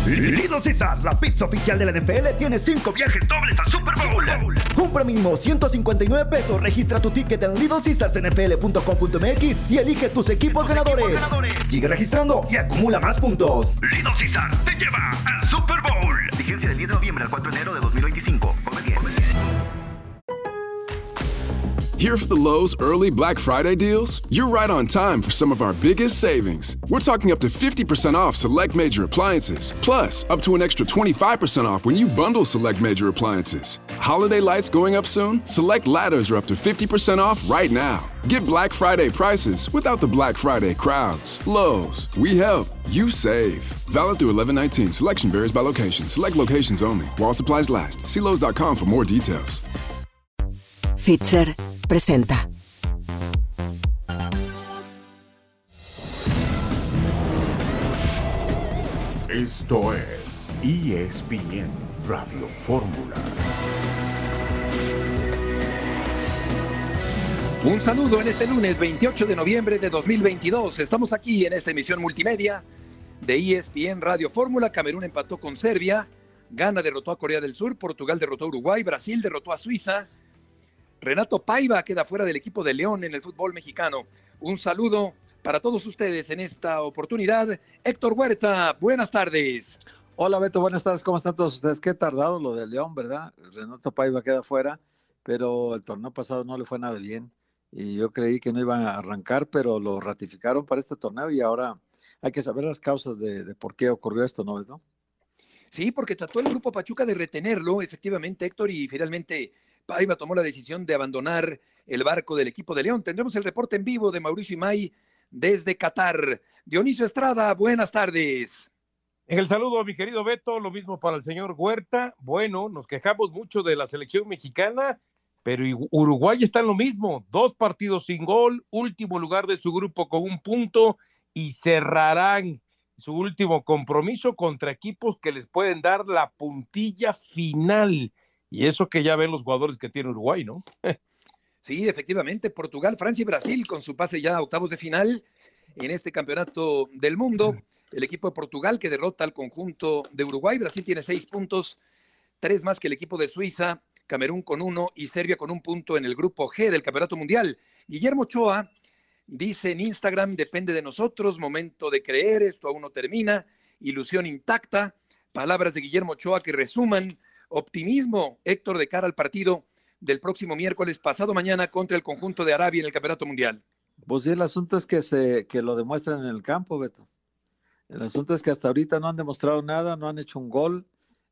Little Caesars, la pizza oficial de la NFL, tiene 5 viajes dobles al Super Bowl. Compra mínimo $159, registra tu ticket en littlecaesarsnfl.com.mx y elige tus equipos ganadores. Sigue registrando y acumula más puntos. Little Caesars te lleva al Super Bowl. Vigencia del 10 de noviembre al 4 de enero de 2025. Come bien. Here for the Lowe's early Black Friday deals? You're right on time for some of our biggest savings. We're talking up to 50% off select major appliances, plus up to an extra 25% off when you bundle select major appliances. Holiday lights going up soon? Select ladders are up to 50% off right now. Get Black Friday prices without the Black Friday crowds. Lowe's, we help, you save. Valid through 11/19. Selection varies by location. Select locations only. While supplies last. See Lowe's.com for more details. Fitzer presenta. Esto es ESPN Radio Fórmula. Un saludo en este lunes 28 de noviembre de 2022. Estamos aquí en esta emisión multimedia de ESPN Radio Fórmula. Camerún empató con Serbia, Ghana derrotó a Corea del Sur, Portugal derrotó a Uruguay, Brasil derrotó a Suiza. Renato Paiva queda fuera del equipo de León en el fútbol mexicano. Un saludo para todos ustedes en esta oportunidad. Héctor Huerta, buenas tardes. Hola Beto, buenas tardes. ¿Cómo están todos ustedes? Qué tardado lo de León, ¿verdad? Renato Paiva queda fuera, pero el torneo pasado no le fue nada bien. Y yo creí que no iban a arrancar, pero lo ratificaron para este torneo y ahora hay que saber las causas de por qué ocurrió esto, ¿no, Beto? Sí, porque trató el grupo Pachuca de retenerlo, efectivamente, Héctor, y finalmente Paiva tomó la decisión de abandonar el barco del equipo de León. Tendremos el reporte en vivo de Mauricio Imay desde Qatar. Dionisio Estrada, buenas tardes. En el saludo, mi querido Beto, lo mismo para el señor Huerta. Bueno, nos quejamos mucho de la selección mexicana, pero Uruguay está en lo mismo. 2 partidos sin gol, último lugar de su grupo con 1 punto y cerrarán su último compromiso contra equipos que les pueden dar la puntilla final. Y eso que ya ven los jugadores que tiene Uruguay, ¿no? Sí, efectivamente, Portugal, Francia y Brasil con su pase ya a octavos de final en este campeonato del mundo. El equipo de Portugal que derrota al conjunto de Uruguay. Brasil tiene 6 puntos, 3 más que el equipo de Suiza, Camerún con 1 y Serbia con 1 punto en el grupo G del campeonato mundial. Guillermo Ochoa dice en Instagram, depende de nosotros, momento de creer, esto aún no termina, ilusión intacta. Palabras de Guillermo Ochoa que resuman optimismo, Héctor, de cara al partido del próximo miércoles, pasado mañana, contra el conjunto de Arabia en el Campeonato Mundial. Pues sí, el asunto es que lo demuestran en el campo, Beto. El asunto es que hasta ahorita no han demostrado nada, no han hecho un gol,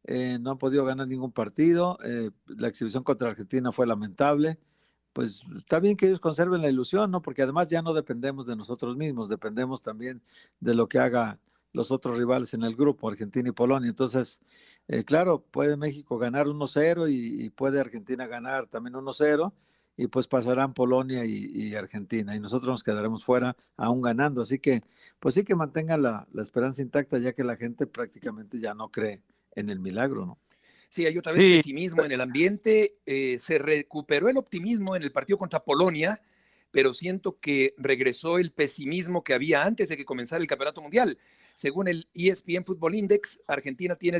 no han podido ganar ningún partido. La exhibición contra Argentina fue lamentable. Pues está bien que ellos conserven la ilusión, ¿no? Porque además ya no dependemos de nosotros mismos, dependemos también de lo que haga los otros rivales en el grupo, Argentina y Polonia. Entonces, claro, puede México ganar 1-0 y puede Argentina ganar también 1-0 y pues pasarán Polonia y Argentina y nosotros nos quedaremos fuera aún ganando. Así que, pues sí que mantengan la esperanza intacta, ya que la gente prácticamente ya no cree en el milagro, ¿no? Sí, hay otra vez pesimismo en el ambiente. Se recuperó el optimismo en el partido contra Polonia, pero siento que regresó el pesimismo que había antes de que comenzara el Campeonato Mundial. Según el ESPN Football Index, Argentina tiene el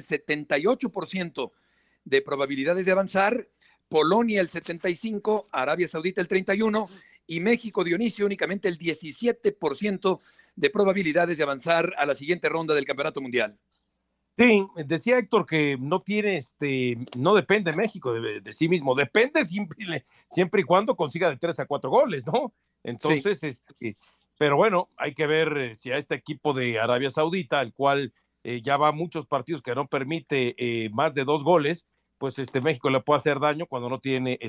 78% de probabilidades de avanzar, Polonia el 75%, Arabia Saudita el 31% y México, Dionisio, únicamente el 17% de probabilidades de avanzar a la siguiente ronda del Campeonato Mundial. Sí, decía Héctor que no tiene, no depende México de sí mismo, depende siempre y cuando consiga de 3 a 4 goles, ¿no? Entonces, sí. Pero bueno, hay que ver si a este equipo de Arabia Saudita, el cual ya va a muchos partidos que no permite más de 2 goles, pues México le puede hacer daño cuando no tiene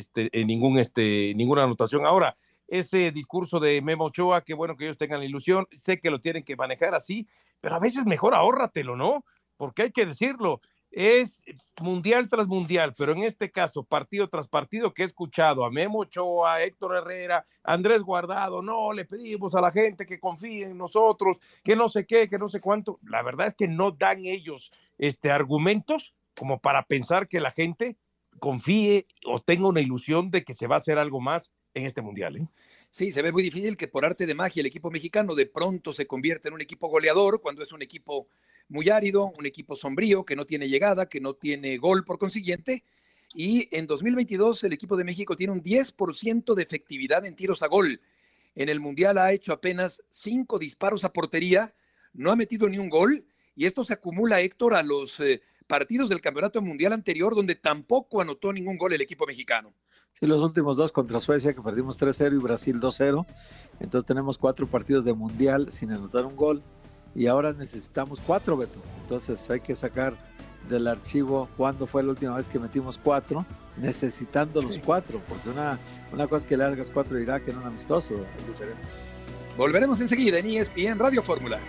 ninguna anotación. Ahora, ese discurso de Memo Ochoa, que bueno que ellos tengan la ilusión, sé que lo tienen que manejar así, pero a veces mejor ahórratelo, ¿no? Porque hay que decirlo, es mundial tras mundial, pero en este caso, partido tras partido que he escuchado a Memo Ochoa, a Héctor Herrera, a Andrés Guardado, no, le pedimos a la gente que confíe en nosotros, que no sé qué, que no sé cuánto. La verdad es que no dan ellos argumentos como para pensar que la gente confíe o tenga una ilusión de que se va a hacer algo más en este mundial, ¿eh? Sí, se ve muy difícil que por arte de magia el equipo mexicano de pronto se convierta en un equipo goleador cuando es un equipo muy árido, un equipo sombrío que no tiene llegada, que no tiene gol por consiguiente. Y en 2022 el equipo de México tiene un 10% de efectividad en tiros a gol. En el Mundial ha hecho apenas 5 disparos a portería, no ha metido ni un gol, y esto se acumula, Héctor, a los partidos del Campeonato Mundial anterior, donde tampoco anotó ningún gol el equipo mexicano. Sí, los últimos 2 contra Suecia, que perdimos 3-0, y Brasil 2-0. Entonces tenemos 4 partidos de Mundial sin anotar un gol, y ahora necesitamos 4, Beto. Entonces hay que sacar del archivo cuándo fue la última vez que metimos 4, necesitando los 4, porque una cosa es que le hagas 4 a Irak en un amistoso, es diferente. Volveremos enseguida en ESPN Radio Fórmula.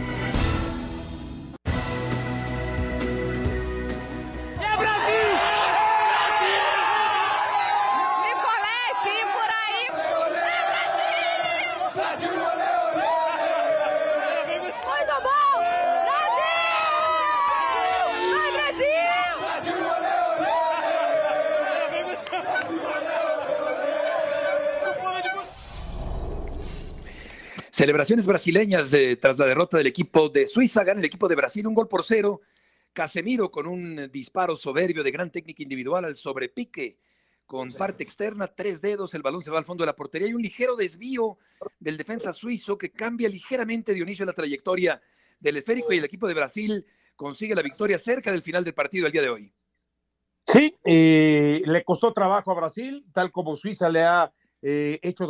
Celebraciones brasileñas tras la derrota del equipo de Suiza. Gana el equipo de Brasil 1-0. Casemiro con un disparo soberbio de gran técnica individual al sobrepique con parte externa, 3 dedos, el balón se va al fondo de la portería y un ligero desvío del defensa suizo que cambia ligeramente, Dionisio, la trayectoria del esférico, y el equipo de Brasil consigue la victoria cerca del final del partido el día de hoy. Sí, le costó trabajo a Brasil, tal como Suiza le ha hecho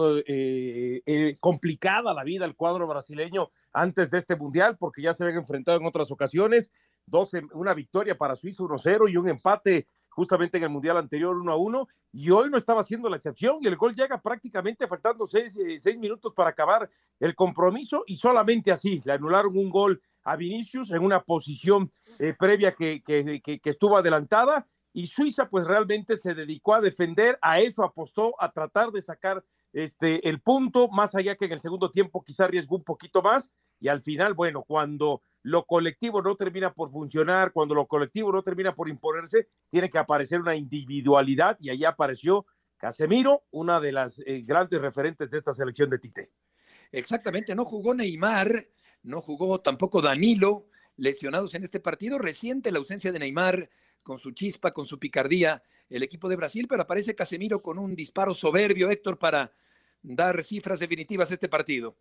complicada la vida al cuadro brasileño antes de este mundial, porque ya se habían enfrentado en otras ocasiones, una victoria para Suiza 1-0 y un empate justamente en el mundial anterior 1-1, y hoy no estaba siendo la excepción, y el gol llega prácticamente faltando 6 minutos para acabar el compromiso, y solamente así le anularon un gol a Vinicius en una posición previa que estuvo adelantada. Y Suiza pues realmente se dedicó a defender, a eso apostó, a tratar de sacar el punto, más allá que en el segundo tiempo quizá arriesgó un poquito más, y al final, bueno, cuando lo colectivo no termina por funcionar, cuando lo colectivo no termina por imponerse, tiene que aparecer una individualidad, y ahí apareció Casemiro, una de las grandes referentes de esta selección de Tite. Exactamente, no jugó Neymar, no jugó tampoco Danilo, lesionados en este partido. Reciente la ausencia de Neymar, con su chispa, con su picardía, el equipo de Brasil, pero aparece Casemiro con un disparo soberbio, Héctor, para dar cifras definitivas a este partido.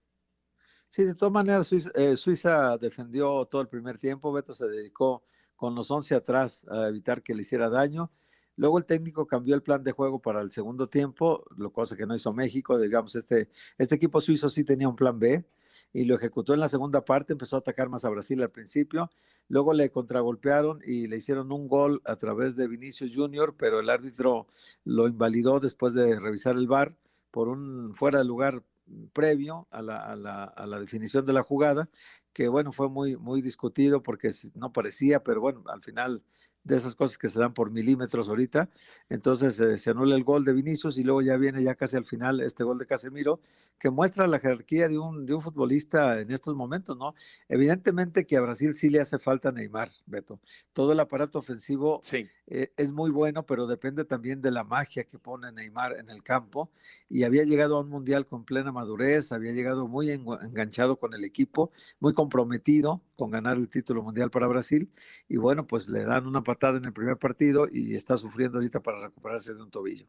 Sí, de todas maneras, Suiza defendió todo el primer tiempo. Beto se dedicó con los 11 atrás a evitar que le hiciera daño. Luego el técnico cambió el plan de juego para el segundo tiempo, cosa que no hizo México. Digamos, este equipo suizo sí tenía un plan B, y lo ejecutó en la segunda parte. Empezó a atacar más a Brasil al principio, luego le contragolpearon y le hicieron un gol a través de Vinicius Junior, pero el árbitro lo invalidó después de revisar el VAR por un fuera de lugar previo a la definición de la jugada, que bueno, fue muy, muy discutido porque no parecía, pero bueno, al final de esas cosas que se dan por milímetros ahorita. Entonces se anula el gol de Vinicius, y luego ya viene ya casi al final este gol de Casemiro, que muestra la jerarquía de un futbolista en estos momentos, ¿no? Evidentemente que a Brasil sí le hace falta Neymar, Beto. Todo el aparato ofensivo sí, es muy bueno, pero depende también de la magia que pone Neymar en el campo, y había llegado a un mundial con plena madurez, había llegado muy enganchado con el equipo, muy comprometido con ganar el título mundial para Brasil, y bueno, pues le dan una patada en el primer partido y está sufriendo ahorita para recuperarse de un tobillo.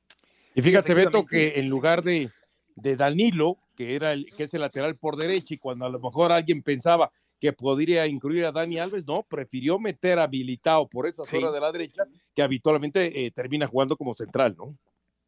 Y fíjate, Beto, que en lugar de Danilo, que es el lateral por derecha, y cuando a lo mejor alguien pensaba que podría incluir a Dani Alves, no, prefirió meter a Militao por esa zona de la derecha, que habitualmente termina jugando como central, ¿no?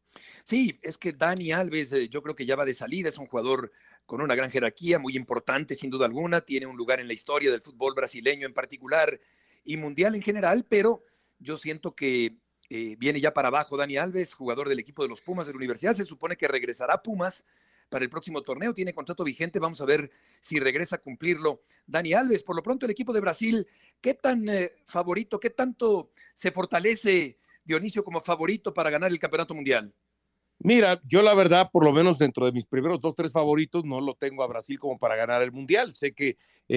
Sí, es que Dani Alves yo creo que ya va de salida, es un jugador con una gran jerarquía, muy importante sin duda alguna, tiene un lugar en la historia del fútbol brasileño en particular y mundial en general, pero yo siento que viene ya para abajo Dani Alves, jugador del equipo de los Pumas de la universidad. Se supone que regresará a Pumas para el próximo torneo, tiene contrato vigente, vamos a ver si regresa a cumplirlo Dani Alves. Por lo pronto el equipo de Brasil, ¿qué tan favorito, qué tanto se fortalece Dionisio como favorito para ganar el campeonato mundial? Mira, yo la verdad, por lo menos dentro de mis primeros 2-3 favoritos, no lo tengo a Brasil como para ganar el Mundial. Sé que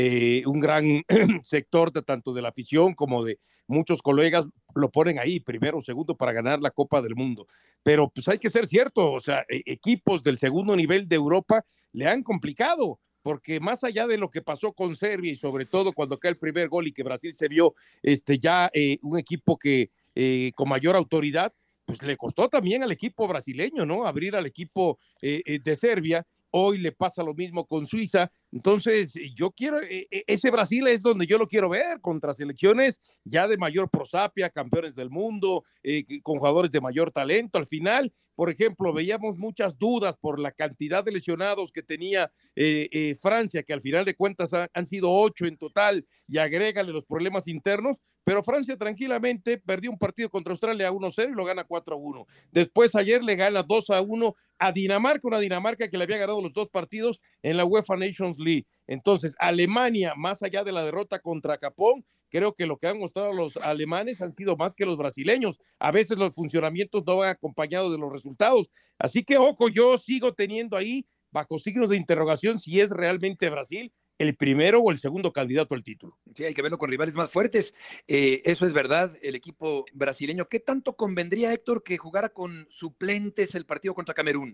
un gran sector tanto de la afición como de muchos colegas lo ponen ahí, primero o segundo, para ganar la Copa del Mundo. Pero pues hay que ser cierto, o sea, equipos del segundo nivel de Europa le han complicado. porque más allá de lo que pasó con Serbia y sobre todo cuando cae el primer gol y que Brasil se vio ya un equipo que con mayor autoridad, pues le costó también al equipo brasileño, ¿no? Abrir al equipo de Serbia. Hoy le pasa lo mismo con Suiza. Entonces, yo quiero, ese Brasil es donde yo lo quiero ver, contra selecciones ya de mayor prosapia, campeones del mundo, con jugadores de mayor talento. Al final, por ejemplo, veíamos muchas dudas por la cantidad de lesionados que tenía Francia, que al final de cuentas han sido 8 en total, y agrégale los problemas internos, pero Francia tranquilamente perdió un partido contra Australia 1-0 y lo gana 4-1. Después ayer le gana 2-1 a Dinamarca, una Dinamarca que le había ganado los 2 partidos en la UEFA Nations League. Entonces, Alemania, más allá de la derrota contra Japón, creo que lo que han mostrado los alemanes han sido más que los brasileños. A veces los funcionamientos no van acompañados de los resultados. Así que, ojo, yo sigo teniendo ahí, bajo signos de interrogación, si es realmente Brasil el primero o el segundo candidato al título. Sí, hay que verlo con rivales más fuertes. Eso es verdad, el equipo brasileño. ¿Qué tanto convendría, Héctor, que jugara con suplentes el partido contra Camerún?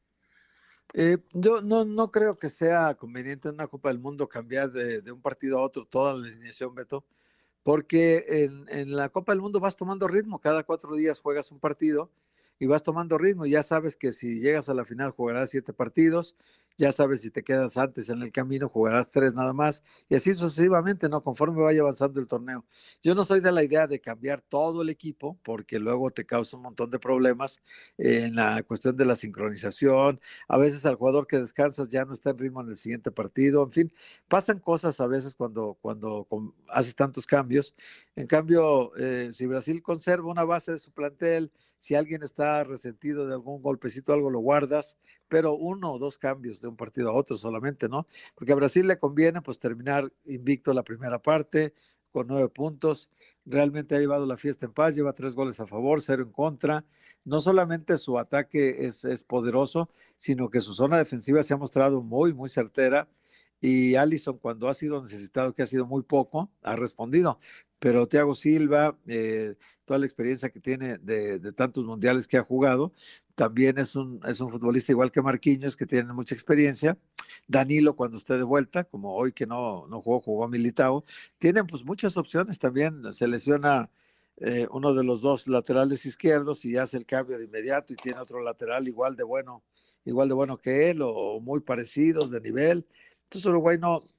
Yo no creo que sea conveniente en una Copa del Mundo cambiar de un partido a otro toda la alineación, Beto, porque en la Copa del Mundo vas tomando ritmo, cada 4 días juegas un partido y vas tomando ritmo, ya sabes que si llegas a la final jugarás 7 partidos, ya sabes si te quedas antes en el camino jugarás 3 nada más, y así sucesivamente, ¿no? Conforme vaya avanzando el torneo. Yo no soy de la idea de cambiar todo el equipo, porque luego te causa un montón de problemas en la cuestión de la sincronización, a veces al jugador que descansas ya no está en ritmo en el siguiente partido, en fin, pasan cosas a veces cuando haces tantos cambios. En cambio, si Brasil conserva una base de su plantel, si alguien está resentido de algún golpecito, algo lo guardas, pero 1 o 2 cambios de un partido a otro solamente, ¿no? Porque a Brasil le conviene pues terminar invicto la primera parte, con 9 puntos, realmente ha llevado la fiesta en paz, lleva 3 goles a favor, 0 en contra, no solamente su ataque es poderoso, sino que su zona defensiva se ha mostrado muy, muy certera, y Alisson cuando ha sido necesitado, que ha sido muy poco, ha respondido, pero Thiago Silva, toda la experiencia que tiene de tantos mundiales que ha jugado, también es un futbolista igual que Marquinhos, que tiene mucha experiencia. Danilo cuando esté de vuelta, como hoy que no jugó Militao, tienen pues muchas opciones también, se lesiona uno de los 2 laterales izquierdos y hace el cambio de inmediato y tiene otro lateral igual de bueno que él o muy parecidos de nivel. Entonces Uruguay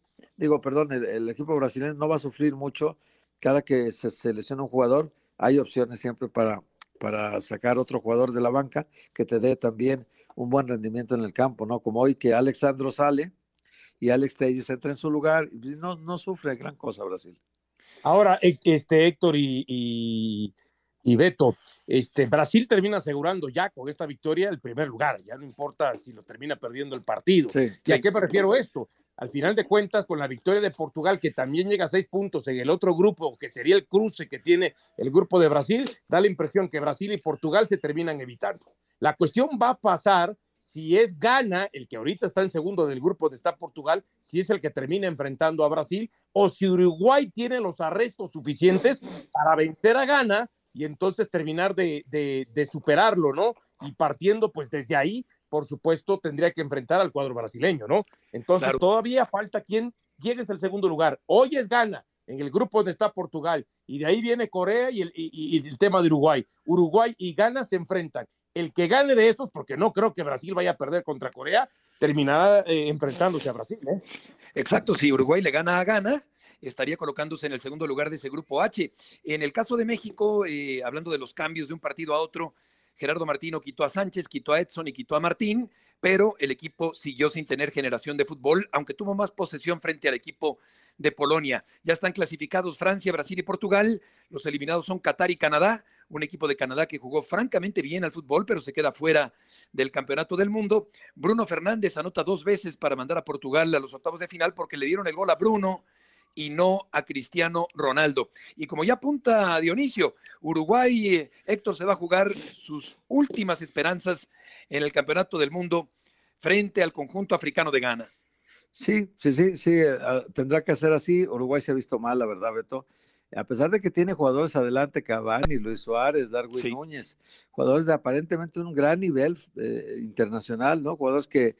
el equipo brasileño no va a sufrir mucho. Cada que se selecciona un jugador, hay opciones siempre para sacar otro jugador de la banca que te dé también un buen rendimiento en el campo, ¿no? Como hoy que Alexandro sale y Alex Telles entra en su lugar, y no sufre gran cosa Brasil. Ahora, Héctor y Beto, Brasil termina asegurando ya con esta victoria el primer lugar, ya no importa si lo termina perdiendo el partido. Sí, ¿Y a qué me refiero esto? Al final de cuentas, con la victoria de Portugal, que también llega a 6 puntos en el otro grupo, que sería el cruce que tiene el grupo de Brasil, da la impresión que Brasil y Portugal se terminan evitando. La cuestión va a pasar si es Ghana, el que ahorita está en segundo del grupo donde está Portugal, si es el que termina enfrentando a Brasil, o si Uruguay tiene los arrestos suficientes para vencer a Ghana y entonces terminar de superarlo, ¿no? Y partiendo pues desde ahí, por supuesto, tendría que enfrentar al cuadro brasileño, ¿no? Entonces claro, todavía falta quien llegue al segundo lugar. Hoy es Ghana, en el grupo donde está Portugal, y de ahí viene Corea y el tema de Uruguay. Uruguay y Ghana se enfrentan. El que gane de esos, porque no creo que Brasil vaya a perder contra Corea, terminará enfrentándose a Brasil, ¿eh? Exacto, si Uruguay le gana a Ghana, estaría colocándose en el segundo lugar de ese grupo H. En el caso de México, hablando de los cambios de un partido a otro, Gerardo Martino quitó a Sánchez, quitó a Edson y quitó a Martín, pero el equipo siguió sin tener generación de fútbol, aunque tuvo más posesión frente al equipo de Polonia. Ya están clasificados Francia, Brasil y Portugal. Los eliminados son Qatar y Canadá, un equipo de Canadá que jugó francamente bien al fútbol, pero se queda fuera del campeonato del mundo. Bruno Fernández anota 2 veces para mandar a Portugal a los octavos de final porque le dieron el gol a Bruno y no a Cristiano Ronaldo. Y como ya apunta Dionisio, Uruguay, Héctor, se va a jugar sus últimas esperanzas en el campeonato del mundo frente al conjunto africano de Ghana. Sí, tendrá que hacer así. Uruguay se ha visto mal, la verdad, Beto. A pesar de que tiene jugadores adelante, Cavani, Luis Suárez, Darwin Núñez, jugadores de aparentemente un gran nivel internacional, ¿no? Jugadores que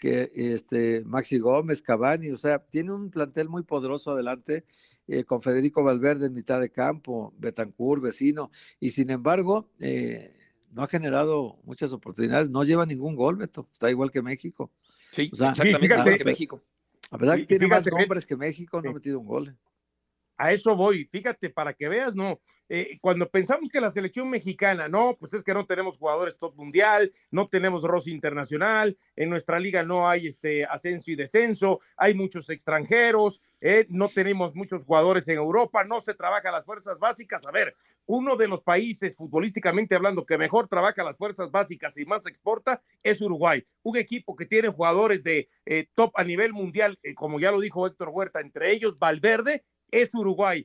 que Maxi Gómez, Cavani, o sea, tiene un plantel muy poderoso adelante, con Federico Valverde en mitad de campo, Bentancur, Vecino, y sin embargo, no ha generado muchas oportunidades, no lleva ningún gol, Beto, está igual que México. Sí, o sea, exactamente, igual que México. La verdad que tiene más Fíjate, nombres que México, no ha metido un gol. A eso voy, fíjate, para que veas, no, cuando pensamos que la selección mexicana, no, pues es que no tenemos jugadores top mundial, no tenemos roce internacional, en nuestra liga no hay ascenso y descenso, hay muchos extranjeros, no tenemos muchos jugadores en Europa, no se trabaja las fuerzas básicas. A ver, uno de los países futbolísticamente hablando que mejor trabaja las fuerzas básicas y más exporta es Uruguay, un equipo que tiene jugadores de top a nivel mundial, como ya lo dijo Héctor Huerta, entre ellos Valverde, es Uruguay.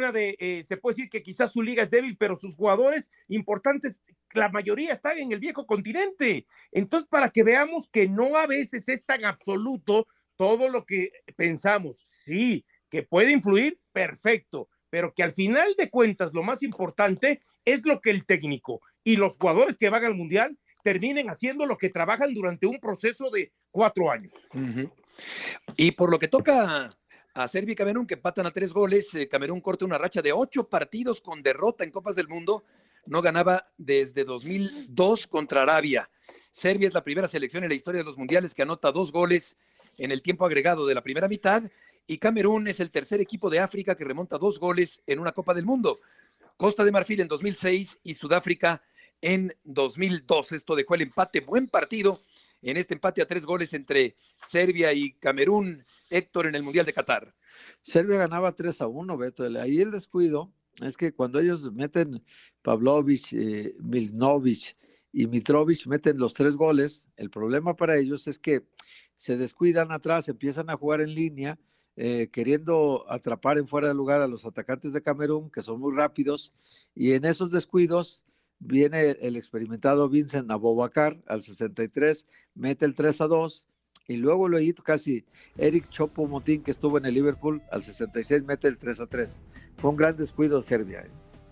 Se puede decir que quizás su liga es débil, pero sus jugadores importantes, la mayoría están en el viejo continente. Entonces, para que veamos que no a veces es tan absoluto todo lo que pensamos. Sí, que puede influir, perfecto, pero que al final de cuentas lo más importante es lo que el técnico y los jugadores que van al Mundial terminen haciendo lo que trabajan durante un proceso de 4 años. Uh-huh. Y por lo que toca a Serbia y Camerún, que empatan a 3 goles. Camerún corta una racha de 8 partidos con derrota en Copas del Mundo. No ganaba desde 2002 contra Arabia. Serbia es la primera selección en la historia de los mundiales que anota 2 goles en el tiempo agregado de la primera mitad. Y Camerún es el tercer equipo de África que remonta 2 goles en una Copa del Mundo. Costa de Marfil en 2006 y Sudáfrica en 2002. Esto dejó el empate, buen partido en este empate a 3 goles entre Serbia y Camerún, Héctor, en el Mundial de Qatar. Serbia ganaba 3-1, Beto. Ahí el descuido es que cuando ellos meten Pavlovic, Milnovic y Mitrovic, meten los 3 goles, el problema para ellos es que se descuidan atrás, empiezan a jugar en línea, queriendo atrapar en fuera de lugar a los atacantes de Camerún, que son muy rápidos, y en esos descuidos viene el experimentado Vincent Aboubakar al 63, mete el 3-2, y luego lo hizo casi Eric Choupo-Moting, que estuvo en el Liverpool, al 66 mete el 3-3. Fue un gran descuido de Serbia.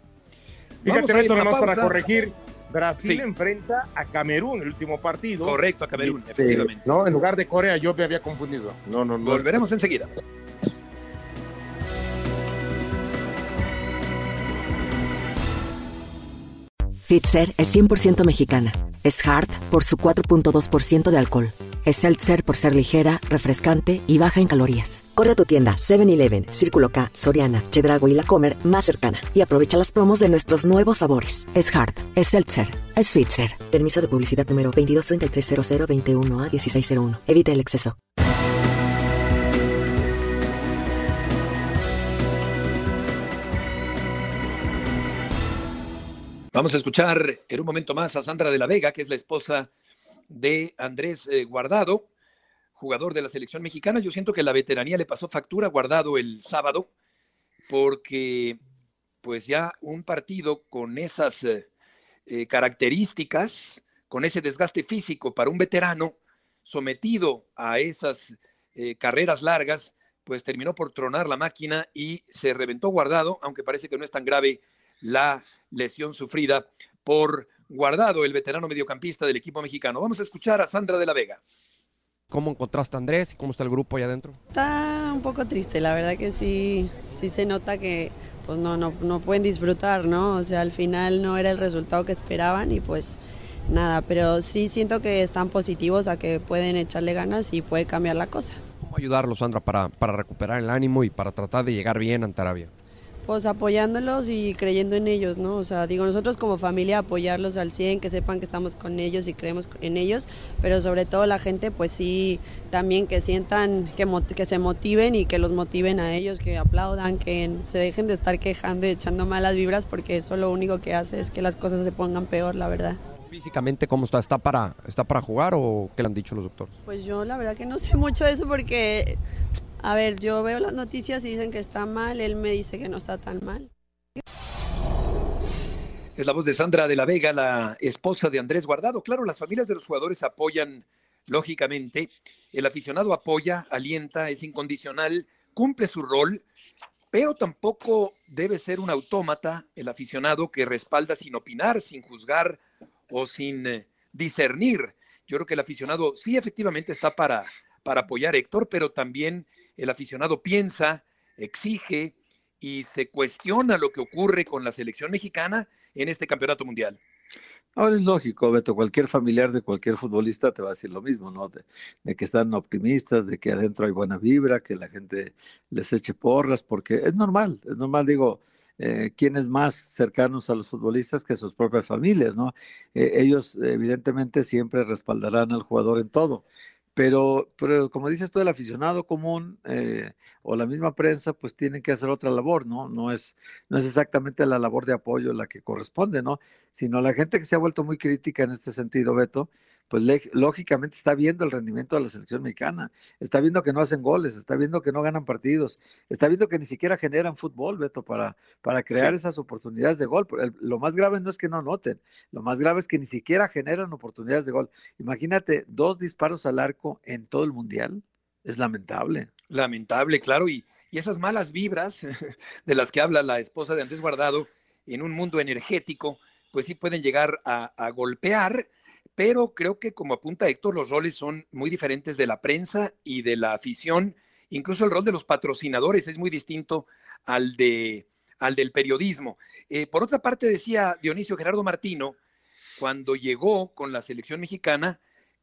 Fíjate, Beto, nomás para corregir, Brasil enfrenta a Camerún en el último partido. Correcto, a Camerún, efectivamente. No, en lugar de Corea, yo me había confundido. No. Volveremos enseguida. Fitzer es 100% mexicana. Es Hard por su 4.2% de alcohol. Es Seltzer por ser ligera, refrescante y baja en calorías. Corre a tu tienda 7-Eleven, Círculo K, Soriana, Chedraui y La Comer más cercana y aprovecha las promos de nuestros nuevos sabores. Es Hard, es Seltzer, es Fitzer. Permiso de publicidad número 22330021A1601. Evita el exceso. Vamos a escuchar en un momento más a Sandra de la Vega, que es la esposa de Andrés Guardado, jugador de la selección mexicana. Yo siento que la veteranía le pasó factura a Guardado el sábado, porque pues ya un partido con esas características, con ese desgaste físico para un veterano sometido a esas carreras largas, pues terminó por tronar la máquina y se reventó Guardado, aunque parece que no es tan grave la lesión sufrida por Guardado, el veterano mediocampista del equipo mexicano. Vamos a escuchar a Sandra de la Vega. ¿Cómo encontraste a Andrés y cómo está el grupo allá adentro? Está un poco triste, la verdad que sí se nota que pues no pueden disfrutar, ¿no? O sea, al final no era el resultado que esperaban y pues nada, pero sí siento que están positivos a que pueden echarle ganas y puede cambiar la cosa. ¿Cómo ayudarlos, Sandra, para recuperar el ánimo y para tratar de llegar bien ante Arabia? Pues apoyándolos y creyendo en ellos, ¿no? O sea, digo, nosotros como familia apoyarlos al 100, que sepan que estamos con ellos y creemos en ellos, pero sobre todo la gente, pues sí, también que sientan, que se motiven y que los motiven a ellos, que aplaudan, que se dejen de estar quejando y echando malas vibras, porque eso lo único que hace es que las cosas se pongan peor, la verdad. Físicamente, ¿cómo está? ¿Está para jugar o qué le han dicho los doctores? Pues yo la verdad que no sé mucho de eso porque, a ver, yo veo las noticias y dicen que está mal, él me dice que no está tan mal. Es la voz de Sandra de la Vega, la esposa de Andrés Guardado. Claro, las familias de los jugadores apoyan, lógicamente. El aficionado apoya, alienta, es incondicional, cumple su rol, pero tampoco debe ser un autómata el aficionado que respalda sin opinar, sin juzgar o sin discernir. Yo creo que el aficionado sí efectivamente está para apoyar a Héctor, pero también el aficionado piensa, exige y se cuestiona lo que ocurre con la selección mexicana en este campeonato mundial. Ahora es lógico, Beto, cualquier familiar de cualquier futbolista te va a decir lo mismo, ¿no? De que están optimistas, de que adentro hay buena vibra, que la gente les eche porras, porque es normal, digo, ¿quién es más cercanos a los futbolistas que sus propias familias, ¿no? Ellos evidentemente siempre respaldarán al jugador en todo. Pero como dices tú, el aficionado común o la misma prensa, pues tienen que hacer otra labor, ¿no? No es exactamente la labor de apoyo la que corresponde, ¿no? Sino la gente que se ha vuelto muy crítica en este sentido, Beto, pues lógicamente está viendo el rendimiento de la selección mexicana, está viendo que no hacen goles, está viendo que no ganan partidos, está viendo que ni siquiera generan fútbol, Beto, para crear esas oportunidades de gol. Lo más grave no es que no anoten, lo más grave es que ni siquiera generan oportunidades de gol. Imagínate, 2 disparos al arco en todo el mundial, es lamentable. Lamentable, claro, y esas malas vibras de las que habla la esposa de Andrés Guardado en un mundo energético, pues sí pueden llegar a golpear, pero creo que como apunta Héctor, los roles son muy diferentes de la prensa y de la afición, incluso el rol de los patrocinadores es muy distinto al del periodismo. Por otra parte, decía Dionisio Gerardo Martino, cuando llegó con la selección mexicana,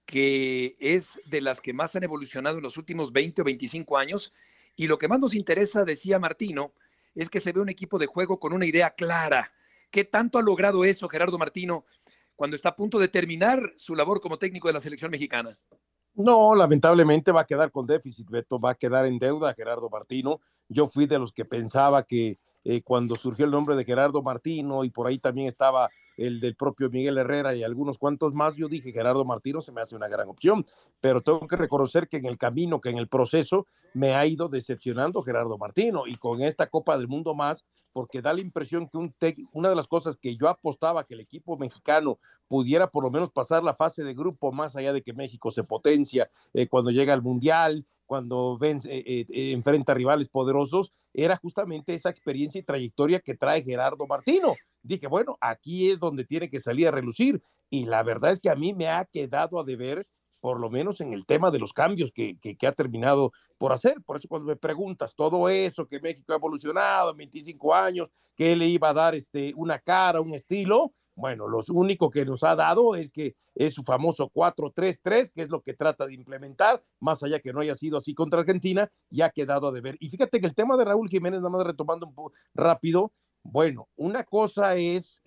que es de las que más han evolucionado en los últimos 20 o 25 años, y lo que más nos interesa, decía Martino, es que se ve un equipo de juego con una idea clara. ¿Qué tanto ha logrado eso Gerardo Martino cuando está a punto de terminar su labor como técnico de la selección mexicana? No, lamentablemente va a quedar con déficit, Beto, va a quedar en deuda Gerardo Martino. Yo fui de los que pensaba que cuando surgió el nombre de Gerardo Martino y por ahí también estaba el del propio Miguel Herrera y algunos cuantos más, yo dije Gerardo Martino se me hace una gran opción, pero tengo que reconocer que en el camino, que en el proceso me ha ido decepcionando Gerardo Martino y con esta Copa del Mundo más, porque da la impresión que una de las cosas que yo apostaba que el equipo mexicano pudiera por lo menos pasar la fase de grupo, más allá de que México se potencia cuando llega al Mundial, cuando enfrenta rivales poderosos, era justamente esa experiencia y trayectoria que trae Gerardo Martino. Dije, bueno, aquí es donde tiene que salir a relucir, y la verdad es que a mí me ha quedado a deber, por lo menos en el tema de los cambios que ha terminado por hacer. Por eso cuando me preguntas todo eso, que México ha evolucionado en 25 años, que le iba a dar una cara, un estilo, bueno, lo único que nos ha dado es que es su famoso 4-3-3, que es lo que trata de implementar, más allá que no haya sido así contra Argentina, y ha quedado a deber. Y fíjate que el tema de Raúl Jiménez, nada más retomando un poco rápido, bueno, una cosa es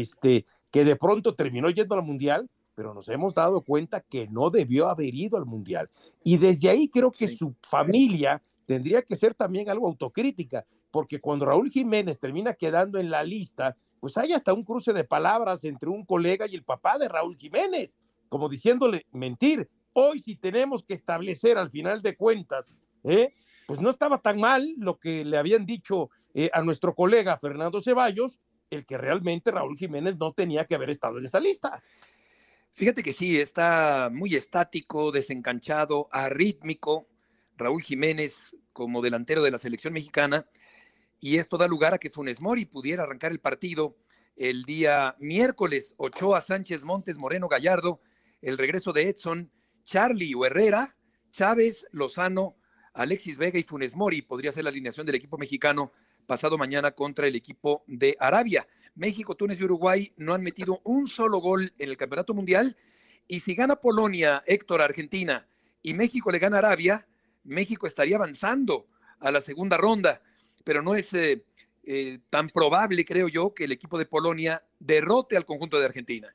que de pronto terminó yendo al Mundial, pero nos hemos dado cuenta que no debió haber ido al Mundial. Y desde ahí creo que su familia tendría que ser también algo autocrítica, porque cuando Raúl Jiménez termina quedando en la lista, pues hay hasta un cruce de palabras entre un colega y el papá de Raúl Jiménez, como diciéndole, mentir, hoy sí tenemos que establecer al final de cuentas, pues no estaba tan mal lo que le habían dicho a nuestro colega Fernando Ceballos, el que realmente Raúl Jiménez no tenía que haber estado en esa lista. Fíjate que sí, está muy estático, desencanchado, arrítmico Raúl Jiménez como delantero de la selección mexicana, y esto da lugar a que Funes Mori pudiera arrancar el partido el día miércoles. Ochoa, Sánchez, Montes, Moreno, Gallardo, el regreso de Edson, Charlie o Herrera, Chávez, Lozano, Alexis Vega y Funes Mori podría ser la alineación del equipo mexicano pasado mañana contra el equipo de Arabia. México, Túnez y Uruguay no han metido un solo gol en el campeonato mundial, y si gana Polonia, Héctor, Argentina, y México le gana a Arabia, México estaría avanzando a la segunda ronda, pero no es tan probable, creo yo, que el equipo de Polonia derrote al conjunto de Argentina.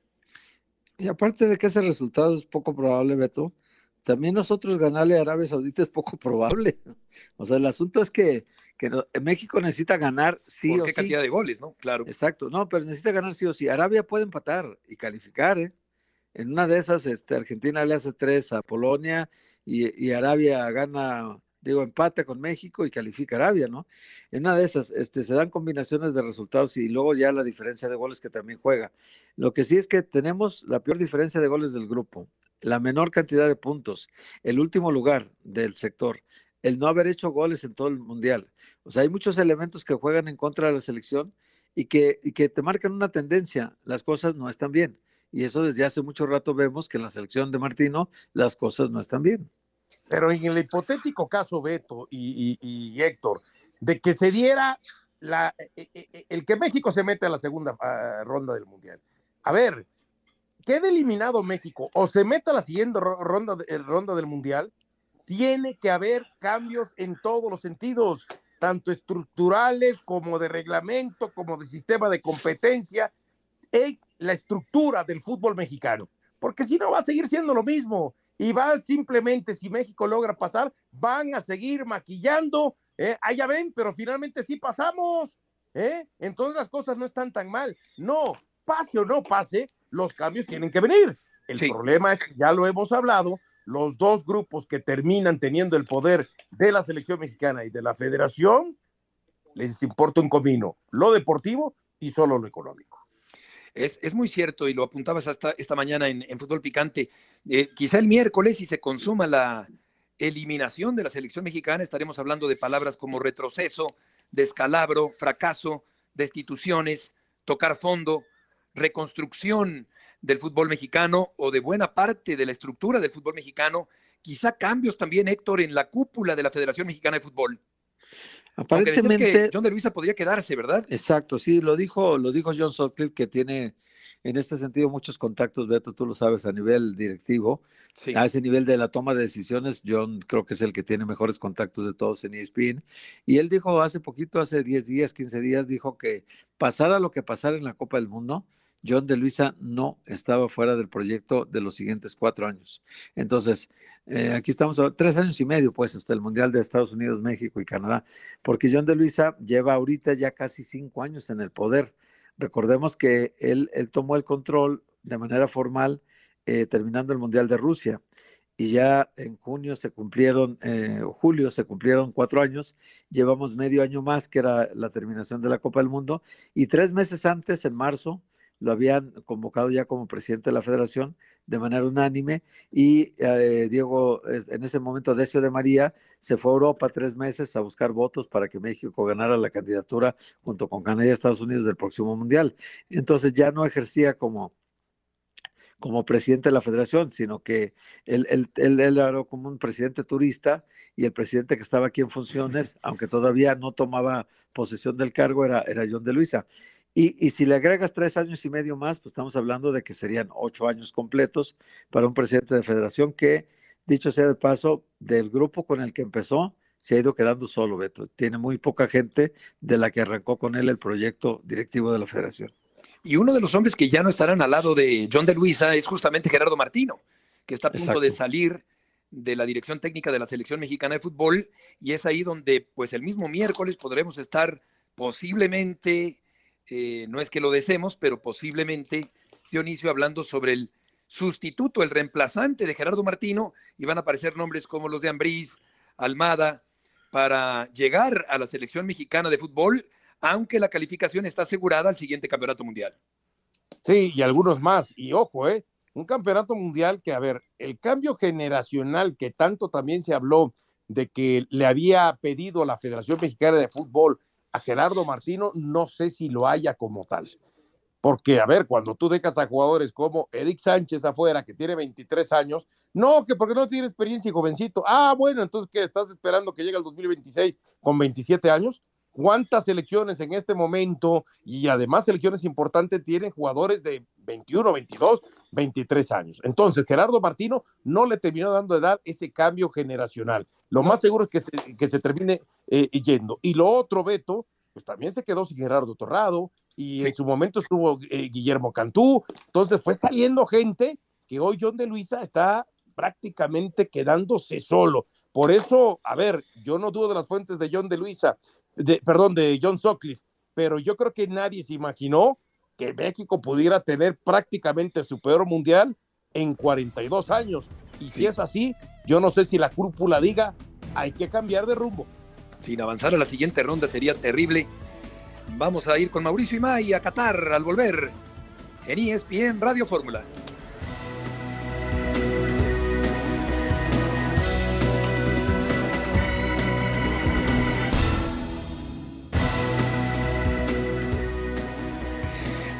Y aparte de que ese resultado es poco probable, Beto, también nosotros ganarle a Arabia Saudita es poco probable. O sea, el asunto es que México necesita ganar sí o sí. ¿Por qué cantidad de goles, no? Claro. Exacto, no, pero necesita ganar sí o sí. Arabia puede empatar y calificar, ¿eh? En una de esas, Argentina le hace 3 a Polonia y Arabia gana, empata con México y califica Arabia, ¿no? En una de esas, se dan combinaciones de resultados y luego ya la diferencia de goles que también juega. Lo que sí es que tenemos la peor diferencia de goles del grupo, la menor cantidad de puntos, el último lugar del sector, el no haber hecho goles en todo el mundial. O sea, hay muchos elementos que juegan en contra de la selección y que te marcan una tendencia. Las cosas no están bien. y eso desde hace mucho rato vemos que en la selección de Martino las cosas no están bien. Pero en el hipotético caso, Beto y Héctor, de que se diera el que México se mete a la segunda ronda del Mundial. A ver, quede eliminado México o se meta a la siguiente ronda del Mundial, tiene que haber cambios en todos los sentidos, tanto estructurales como de reglamento, como de sistema de competencia, en la estructura del fútbol mexicano, porque si no va a seguir siendo lo mismo, y va simplemente, si México logra pasar, van a seguir maquillando, ya ven, pero finalmente sí pasamos, entonces las cosas no están tan mal. No, pase o no pase, los cambios tienen que venir. El problema es que ya lo hemos hablado, los dos grupos que terminan teniendo el poder de la selección mexicana y de la federación, les importa un comino lo deportivo y solo lo económico. Es muy cierto, y lo apuntabas hasta esta mañana en Fútbol Picante. Quizá el miércoles, si se consuma la eliminación de la selección mexicana, estaremos hablando de palabras como retroceso, descalabro, fracaso, destituciones, tocar fondo, reconstrucción del fútbol mexicano o de buena parte de la estructura del fútbol mexicano. Quizá cambios también, Héctor, en la cúpula de la Federación Mexicana de Fútbol. Aparentemente, que John de Luisa podría quedarse, ¿verdad? Exacto, sí, lo dijo John Sutcliffe, que tiene en este sentido muchos contactos, Beto, tú lo sabes, a nivel directivo. Sí. A ese nivel de la toma de decisiones, John creo que es el que tiene mejores contactos de todos en ESPN. Y él dijo hace 10 días, 15 días, dijo que pasara lo que pasara en la Copa del Mundo, John de Luisa no estaba fuera del proyecto de los siguientes 4 años. Entonces, aquí estamos a 3 años y medio, pues, hasta el Mundial de Estados Unidos, México y Canadá, porque John de Luisa lleva ahorita ya casi 5 años en el poder. Recordemos que él tomó el control de manera formal terminando el Mundial de Rusia, y ya en julio se cumplieron 4 años, llevamos medio año más, que era la terminación de la Copa del Mundo, y 3 meses antes, en marzo, lo habían convocado ya como presidente de la federación de manera unánime, y Diego, en ese momento, Decio de María, se fue a Europa 3 meses a buscar votos para que México ganara la candidatura junto con Canadá y Estados Unidos del próximo Mundial. Entonces ya no ejercía como presidente de la federación, sino que él era como un presidente turista, y el presidente que estaba aquí en funciones, aunque todavía no tomaba posesión del cargo, era John de Luisa. Y si le agregas 3 años y medio más, pues estamos hablando de que serían 8 años completos para un presidente de federación que, dicho sea de paso, del grupo con el que empezó, se ha ido quedando solo, Beto. Tiene muy poca gente de la que arrancó con él el proyecto directivo de la federación. Y uno de los hombres que ya no estarán al lado de John de Luisa es justamente Gerardo Martino, que está a punto de salir de la dirección técnica de la Selección Mexicana de Fútbol, y es ahí donde, pues, el mismo miércoles podremos estar posiblemente... no es que lo deseemos, pero posiblemente, Dionisio, hablando sobre el sustituto, el reemplazante de Gerardo Martino, y van a aparecer nombres como los de Ambriz, Almada, para llegar a la selección mexicana de fútbol, aunque la calificación está asegurada al siguiente campeonato mundial. Sí, y algunos más, y ojo, un campeonato mundial que, a ver, el cambio generacional que tanto también se habló de que le había pedido la Federación Mexicana de Fútbol a Gerardo Martino, no sé si lo haya como tal, porque, a ver, cuando tú dejas a jugadores como Eric Sánchez afuera, que tiene 23 años, no, que porque no tiene experiencia y jovencito, bueno, entonces, ¿qué estás esperando que llegue el 2026 con 27 años? ¿Cuántas selecciones en este momento, y además selecciones importantes, tienen jugadores de 21, 22, 23 años? Entonces, Gerardo Martino no le terminó dando de dar ese cambio generacional. Lo más seguro es que se termine yendo. Y lo otro, Beto, pues también se quedó sin Gerardo Torrado, y en su momento estuvo Guillermo Cantú. Entonces fue saliendo gente que hoy John de Luisa está prácticamente quedándose solo. Por eso, a ver, yo no dudo de las fuentes de John de Luisa, de John Sutcliffe, pero yo creo que nadie se imaginó que México pudiera tener prácticamente su peor mundial en 42 años. Y si es así, yo no sé si la cúpula diga, hay que cambiar de rumbo. Sin avanzar a la siguiente ronda sería terrible. Vamos a ir con Mauricio Imay a Qatar al volver en ESPN Radio Fórmula.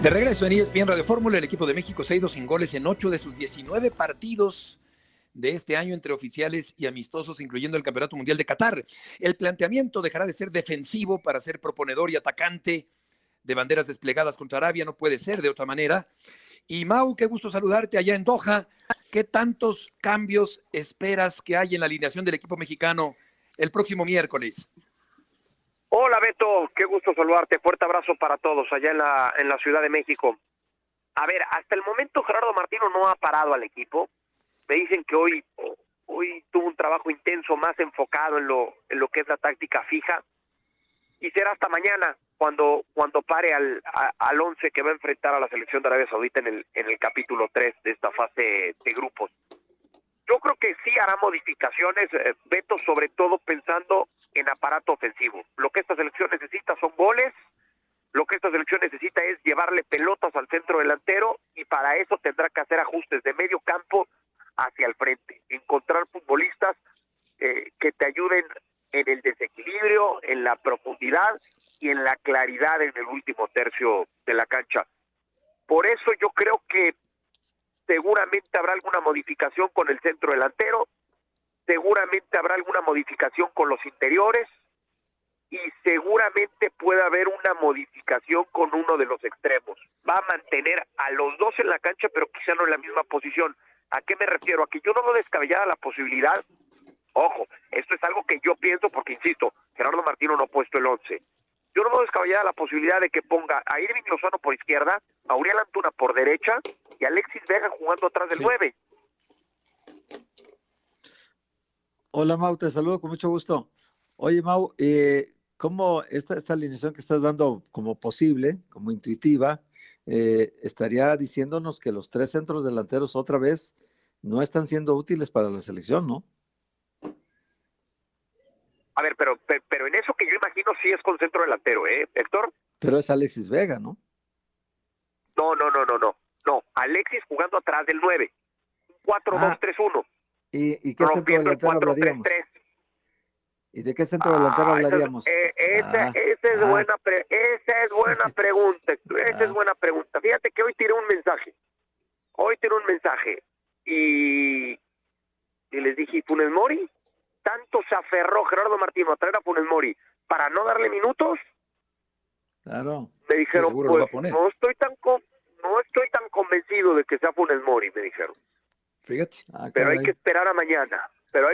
De regreso en ESPN Radio Fórmula, el equipo de México se ha ido sin goles en 8 de sus 19 partidos de este año entre oficiales y amistosos, incluyendo el Campeonato Mundial de Qatar. El planteamiento dejará de ser defensivo para ser proponedor y atacante de banderas desplegadas contra Arabia, no puede ser de otra manera. Y Mau, qué gusto saludarte allá en Doha. ¿Qué tantos cambios esperas que hay en la alineación del equipo mexicano el próximo miércoles? Hola Beto, qué gusto saludarte, fuerte abrazo para todos allá en la Ciudad de México. A ver, hasta el momento Gerardo Martino no ha parado al equipo. Me dicen que hoy tuvo un trabajo intenso, más enfocado en lo que es la táctica fija, y será hasta mañana cuando pare al 11 que va a enfrentar a la selección de Arabia Saudita en el capítulo 3 de esta fase de grupos. Yo creo que sí hará modificaciones, Beto, sobre todo pensando en aparato ofensivo. Lo que esta selección necesita son goles, lo que esta selección necesita es llevarle pelotas al centro delantero, y para eso tendrá que hacer ajustes de medio campo hacia el frente, encontrar futbolistas que te ayuden en el desequilibrio, en la profundidad y en la claridad en el último tercio de la cancha. Por eso yo creo que seguramente habrá alguna modificación con el centro delantero, seguramente habrá alguna modificación con los interiores, y seguramente puede haber una modificación con uno de los extremos. Va a mantener a los dos en la cancha, pero quizá no en la misma posición. ¿A qué me refiero? A que yo no veo descabellada la posibilidad. Ojo, esto es algo que yo pienso porque, insisto, Gerardo Martino no ha puesto el 11. Yo no veo descabellada la posibilidad de que ponga a Irving Lozano por izquierda, a Uriel Antuna por derecha y a Alexis Vega jugando atrás del 9. Hola Mau, te saludo con mucho gusto. Oye Mau, ¿cómo esta alineación que estás dando como posible, como intuitiva, estaría diciéndonos que los 3 centros delanteros otra vez no están siendo útiles para la selección, ¿no? A ver, pero en eso que yo imagino sí es con centro delantero, Héctor. Pero es Alexis Vega, ¿no? No, Alexis jugando atrás del 9. 4-2-3-1. ¿Y qué centro delantero hablaríamos? 4-3-3. ¿Y de qué centro delantero hablaríamos? Esa es buena pregunta. Esa es buena pregunta. Fíjate que hoy tiré un mensaje. Y les dije, ¿y Funes Mori? Tanto se aferró Gerardo Martino a traer a Funes Mori para no darle minutos. Claro. Me dijeron, pues no estoy tan convencido de que sea Funes Mori, me dijeron. Fíjate. Pero hay que esperar a mañana.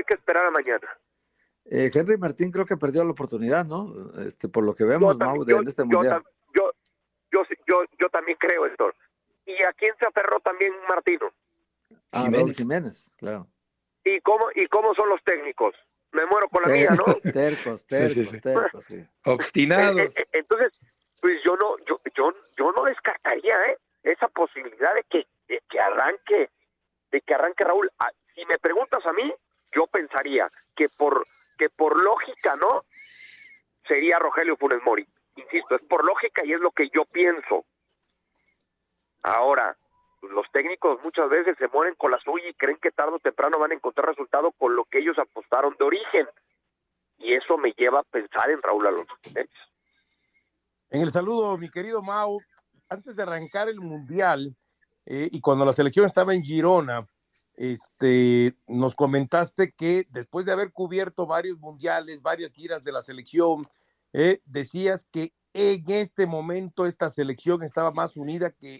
Henry Martín creo que perdió la oportunidad, ¿no? Por lo que vemos, Mau, en este mundial. Yo también creo, Héctor. ¿Y a quién se aferró también Martino? Raúl Jiménez, claro. ¿Y cómo son los técnicos? Me muero con la mía, ¿no? Tercos, sí. Obstinados. Entonces, pues yo no descartaría esa posibilidad de que arranque Raúl. Si me preguntas a mí, yo pensaría que por lógica, ¿no? Sería Rogelio Funes Mori. Insisto, es por lógica y es lo que yo pienso. Ahora, los técnicos muchas veces se mueren con la suya y creen que tarde o temprano van a encontrar resultado con lo que ellos apostaron de origen. Y eso me lleva a pensar en Raúl Alonso. En el saludo, mi querido Mau, antes de arrancar el Mundial, y cuando la selección estaba en Girona, nos comentaste que después de haber cubierto varios mundiales, varias giras de la selección, decías que en este momento esta selección estaba más unida que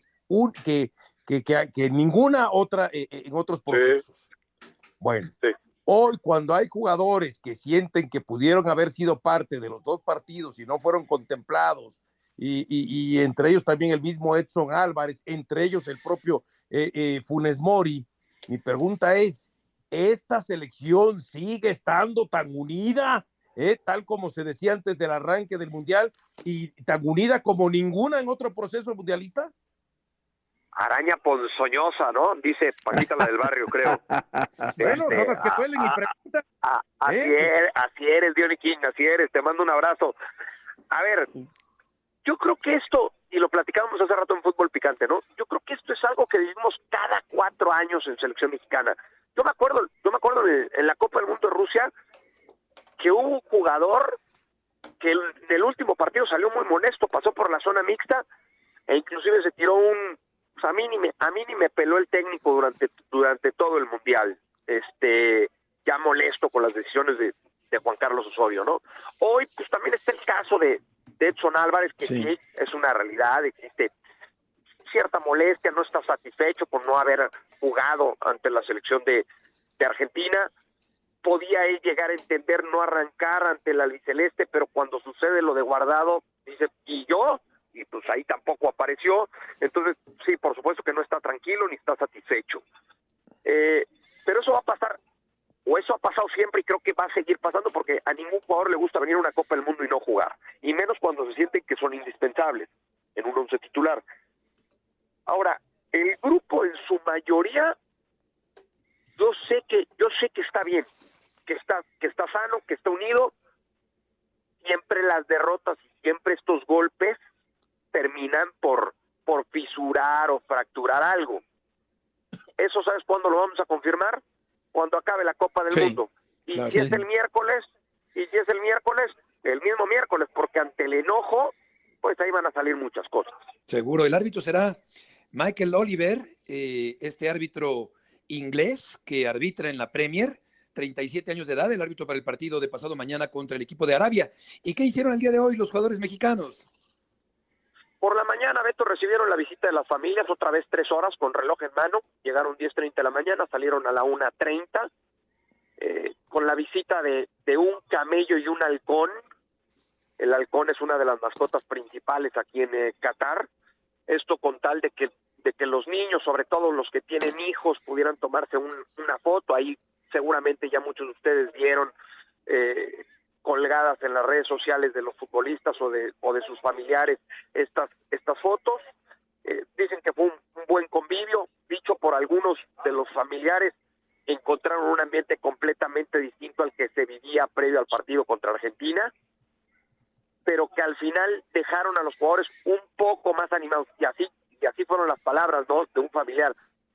ninguna otra en otros procesos. Sí. Bueno, sí. Hoy cuando hay jugadores que sienten que pudieron haber sido parte de los 2 partidos y no fueron contemplados, y entre ellos también el mismo Edson Álvarez, entre ellos el propio Funes Mori, mi pregunta es, ¿esta selección sigue estando tan unida, tal como se decía antes del arranque del Mundial, y tan unida como ninguna en otro proceso mundialista? Araña ponzoñosa, ¿no? Dice Paquita la del barrio, creo. Bueno, son las que duelen y preguntan. Así eres, Diony King, así eres, te mando un abrazo. A ver, yo creo que esto, y lo platicábamos hace rato en Fútbol Picante, ¿no? Yo creo que esto es algo que vivimos cada 4 años en selección mexicana. Yo me acuerdo en la Copa del Mundo de Rusia, que hubo un jugador que en el último partido salió muy molesto, pasó por la zona mixta, e inclusive se tiró pues a mí ni me peló el técnico durante todo el Mundial, ya molesto con las decisiones de Juan Carlos Osorio, ¿no? Hoy pues también está el caso de Edson Álvarez, que sí es una realidad, existe cierta molestia, no está satisfecho por no haber jugado ante la selección de Argentina. Podía él llegar a entender no arrancar ante la albiceleste, pero cuando sucede lo de Guardado, dice, ¿y yo? Y pues ahí tampoco apareció. Entonces, sí, por supuesto que no está tranquilo ni está satisfecho. Pero eso va a pasar, o eso ha pasado siempre y creo que va a seguir pasando, porque a ningún jugador le gusta venir a una Copa del Mundo y no jugar, y menos cuando se sienten que son indispensables en un once titular. Ahora, el grupo en su mayoría, yo sé que está bien, que está sano, que está unido. Siempre las derrotas y siempre estos golpes terminan por fisurar o fracturar algo. Eso, ¿sabes cuándo lo vamos a confirmar? Cuando acabe la Copa del Mundo. Y claro, si es el miércoles, el mismo miércoles, porque ante el enojo, pues ahí van a salir muchas cosas. Seguro, el árbitro será Michael Oliver, este árbitro inglés que arbitra en la Premier, 37 años de edad, el árbitro para el partido de pasado mañana contra el equipo de Arabia. ¿Y qué hicieron el día de hoy los jugadores mexicanos? Por la mañana, Beto, recibieron la visita de las familias, otra vez 3 horas con reloj en mano. Llegaron 10:30 de la mañana, salieron a la 1:30, con la visita de un camello y un halcón. El halcón es una de las mascotas principales aquí en Qatar. Esto con tal de que los niños, sobre todo los que tienen hijos, pudieran tomarse una foto. Ahí seguramente ya muchos de ustedes vieron colgadas en las redes sociales de los futbolistas o de sus familiares estas fotos. Dicen que fue un buen convivio. Dicho por algunos de los familiares, encontraron un ambiente completamente distinto al que se vivía previo al partido contra Argentina, pero que al final dejaron a los jugadores un poco más animados, y así fueron las palabras, ¿no?, de un familiar.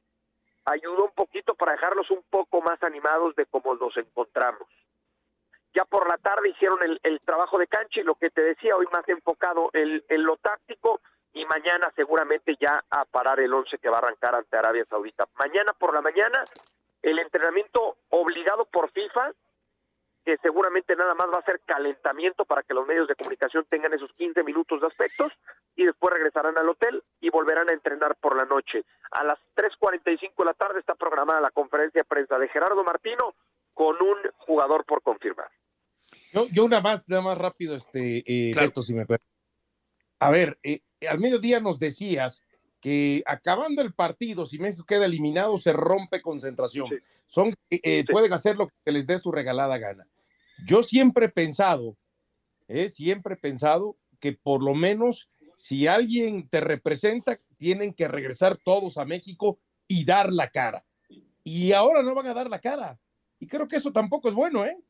Ayudó un poquito para dejarlos un poco más animados de cómo los encontramos. Ya por la tarde hicieron el trabajo de cancha, y lo que te decía, hoy más enfocado en lo táctico, y mañana seguramente ya a parar el 11 que va a arrancar ante Arabia Saudita. Mañana por la mañana, el entrenamiento obligado por FIFA, que seguramente nada más va a ser calentamiento para que los medios de comunicación tengan esos 15 minutos de aspectos, y después regresarán al hotel y volverán a entrenar por la noche. A las 3:45 de la tarde está programada la conferencia de prensa de Gerardo Martino con un jugador por confirmar. Yo nada más rápido, claro. Beto, si me puede. A ver, al mediodía nos decías que acabando el partido, si México queda eliminado, se rompe concentración. Sí. Pueden hacer lo que les dé su regalada gana. Yo siempre he pensado que por lo menos si alguien te representa, tienen que regresar todos a México y dar la cara. Y ahora no van a dar la cara. Y creo que eso tampoco es bueno, ¿eh?